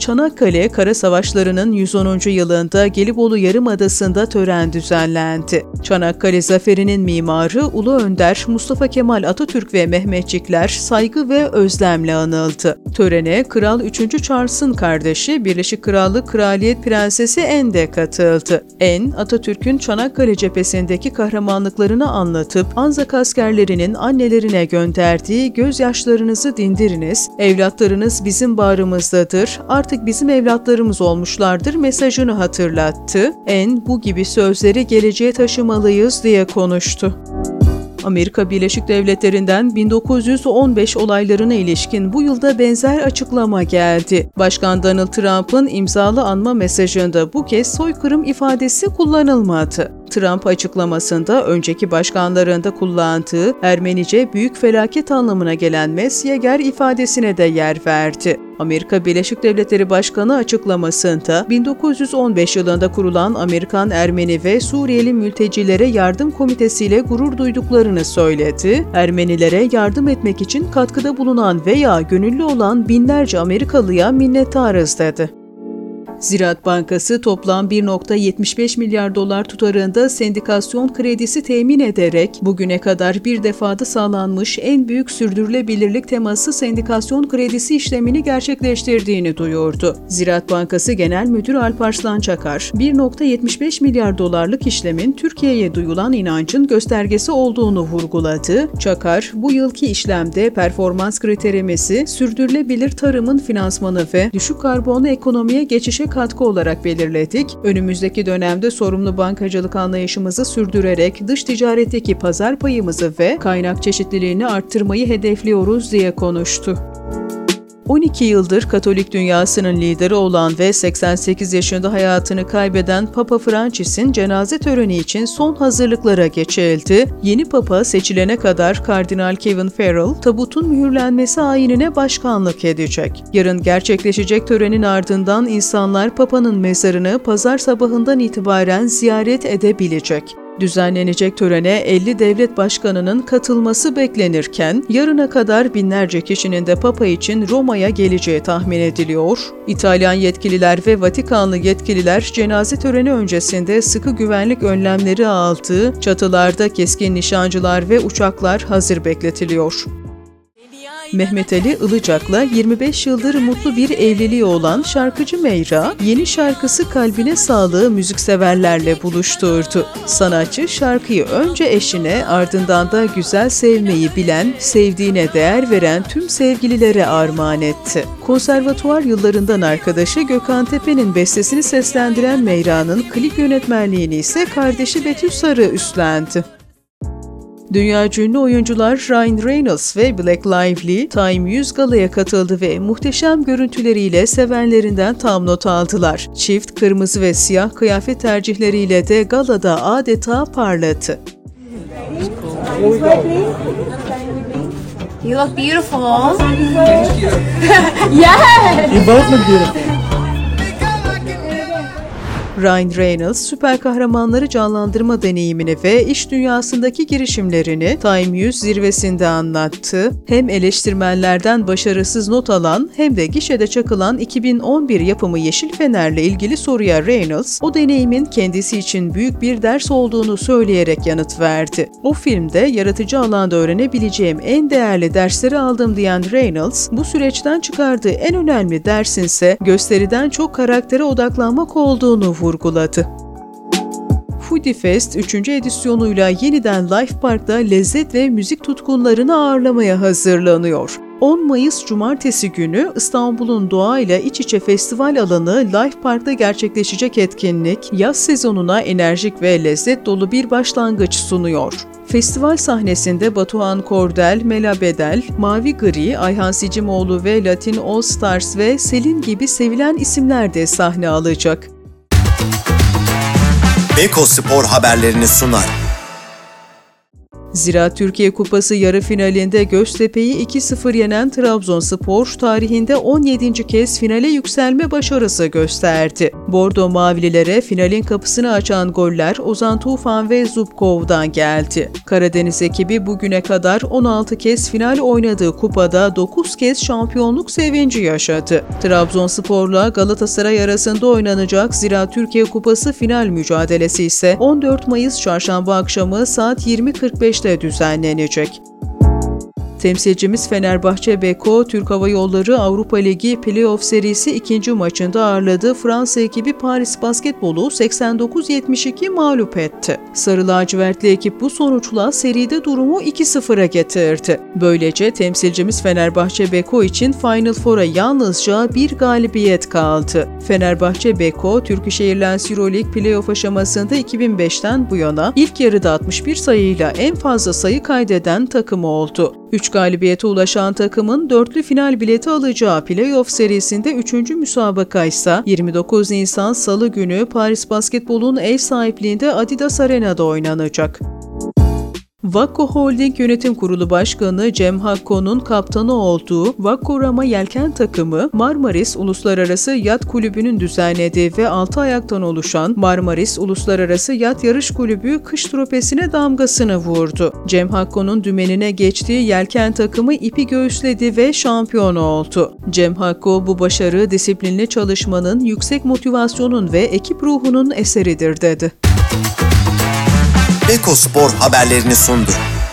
Çanakkale Kara Savaşları'nın 110. yılında Gelibolu Yarımadası'nda tören düzenlendi. Çanakkale Zaferi'nin mimarı Ulu Önder Mustafa Kemal Atatürk ve Mehmetçikler saygı ve özlemle anıldı. Törene Kral 3. Charles'ın kardeşi Birleşik Krallık Kraliyet Prensesi Anne de katıldı. Anne, Atatürk'ün Çanakkale cephesindeki kahramanlıklarını anlatıp Anzak askerlerinin annelerine gönderdiği "Gözyaşlarınızı dindiriniz, evlatlarınız bizim bağrımızdadır, artık bizim evlatlarımız olmuşlardır" mesajını hatırlattı. Anne, bu gibi sözleri geleceğe taşımalıyız diye konuştu. Amerika Birleşik Devletleri'nden 1915 olaylarına ilişkin bu yılda benzer açıklama geldi. Başkan Donald Trump'ın imzalı anma mesajında bu kez soykırım ifadesi kullanılmadı. Trump açıklamasında önceki başkanlarında kullandığı Ermenice büyük felaket anlamına gelen Mesyeger ifadesine de yer verdi. Amerika Birleşik Devletleri Başkanı açıklamasında 1915 yılında kurulan Amerikan Ermeni ve Suriyeli Mültecilere Yardım Komitesi ile gurur duyduklarını söyledi. Ermenilere yardım etmek için katkıda bulunan veya gönüllü olan binlerce Amerikalıya minnettarız dedi. Ziraat Bankası toplam 1,75 milyar dolar tutarında sendikasyon kredisi temin ederek bugüne kadar bir defada sağlanmış en büyük sürdürülebilirlik teması sendikasyon kredisi işlemini gerçekleştirdiğini duyurdu. Ziraat Bankası Genel Müdürü Alparslan Çakar, 1,75 milyar dolarlık işlemin Türkiye'ye duyulan inancın göstergesi olduğunu vurguladı. Çakar, bu yılki işlemde performans kriterimizi sürdürülebilir tarımın finansmanı ve düşük karbonlu ekonomiye geçişe katkı olarak belirledik. Önümüzdeki dönemde sorumlu bankacılık anlayışımızı sürdürerek dış ticaretteki pazar payımızı ve kaynak çeşitliliğini arttırmayı hedefliyoruz diye konuştu. 12 yıldır Katolik dünyasının lideri olan ve 88 yaşında hayatını kaybeden Papa Francis'in cenaze töreni için son hazırlıklara geçildi. Yeni Papa seçilene kadar Kardinal Kevin Farrell, tabutun mühürlenmesi ayinine başkanlık edecek. Yarın gerçekleşecek törenin ardından insanlar Papa'nın mezarını pazar sabahından itibaren ziyaret edebilecek. Düzenlenecek törene 50 devlet başkanının katılması beklenirken yarına kadar binlerce kişinin de Papa için Roma'ya geleceği tahmin ediliyor. İtalyan yetkililer ve Vatikanlı yetkililer cenaze töreni öncesinde sıkı güvenlik önlemleri aldı. Çatılarda keskin nişancılar ve uçaklar hazır bekletiliyor. Mehmet Ali Ilıcak'la 25 yıldır mutlu bir evliliği olan şarkıcı Meyra, yeni şarkısı Kalbine Sağlığı müzikseverlerle buluşturdu. Sanatçı şarkıyı önce eşine, ardından da güzel sevmeyi bilen, sevdiğine değer veren tüm sevgililere armağan etti. Konservatuvar yıllarından arkadaşı Gökhan Tepe'nin bestesini seslendiren Meyra'nın klip yönetmenliğini ise kardeşi Betül Sarı üstlendi. Dünyaca ünlü oyuncular Ryan Reynolds ve Blake Lively Time 100 galaya katıldı ve muhteşem görüntüleriyle sevenlerinden tam not aldılar. Çift kırmızı ve siyah kıyafet tercihleriyle de galada adeta parladı. You look beautiful. Thank you. Yes. You both look beautiful. Ryan Reynolds, süper kahramanları canlandırma deneyimini ve iş dünyasındaki girişimlerini Time 100 zirvesinde anlattı. Hem eleştirmenlerden başarısız not alan hem de gişede çakılan 2011 yapımı Yeşil Fener'le ilgili soruya Reynolds, o deneyimin kendisi için büyük bir ders olduğunu söyleyerek yanıt verdi. O filmde yaratıcı alanda öğrenebileceğim en değerli dersleri aldım diyen Reynolds, bu süreçten çıkardığı en önemli dersinse gösteriden çok karaktere odaklanmak olduğunu vurguladı. Foodie Fest 3. edisyonuyla yeniden Life Park'ta lezzet ve müzik tutkunlarını ağırlamaya hazırlanıyor. 10 Mayıs Cumartesi günü İstanbul'un doğayla iç içe festival alanı Life Park'ta gerçekleşecek etkinlik, yaz sezonuna enerjik ve lezzet dolu bir başlangıç sunuyor. Festival sahnesinde Batuhan Kordel, Mela Bedel, Mavi Gri, Ayhan Sicimoğlu ve Latin All Stars ve Selin gibi sevilen isimler de sahne alacak. Beko Spor haberlerini sunar. Ziraat Türkiye Kupası yarı finalinde Göztepe'yi 2-0 yenen Trabzonspor tarihinde 17. kez finale yükselme başarısı gösterdi. Bordo Mavililere finalin kapısını açan goller Ozan Tufan ve Zubkov'dan geldi. Karadeniz ekibi bugüne kadar 16 kez final oynadığı kupada 9 kez şampiyonluk sevinci yaşadı. Trabzonspor'la Galatasaray arasında oynanacak Ziraat Türkiye Kupası final mücadelesi ise 14 Mayıs Çarşamba akşamı saat 20.45'te düzenlenecek. Temsilcimiz Fenerbahçe Beko, Türk Hava Yolları Avrupa Ligi Playoff serisi 2. maçında ağırladığı Fransa ekibi Paris Basketbol'u 89-72 mağlup etti. Sarı lacivertli ekip bu sonuçla seride durumu 2-0'a getirdi. Böylece temsilcimiz Fenerbahçe Beko için Final Four'a yalnızca bir galibiyet kaldı. Fenerbahçe Beko, Turkish Airlines Euroleague Playoff aşamasında 2005'ten bu yana ilk yarıda 61 sayıyla en fazla sayı kaydeden takım oldu. 3 galibiyete ulaşan takımın dörtlü final bileti alacağı playoff serisinde 3. müsabaka ise 29 Nisan Salı günü Paris Basketbol'un ev sahipliğinde Adidas Arena'da oynanacak. Vakko Holding Yönetim Kurulu Başkanı Cem Hakko'nun kaptanı olduğu Vakko Rama Yelken takımı Marmaris Uluslararası Yat Kulübü'nün düzenlediği ve 6 ayaktan oluşan Marmaris Uluslararası Yat Yarış Kulübü kış tropesine damgasını vurdu. Cem Hakko'nun dümenine geçtiği yelken takımı ipi göğüsledi ve şampiyon oldu. Cem Hakko bu başarı disiplinli çalışmanın, yüksek motivasyonun ve ekip ruhunun eseridir dedi. Beko Spor haberlerini sundu.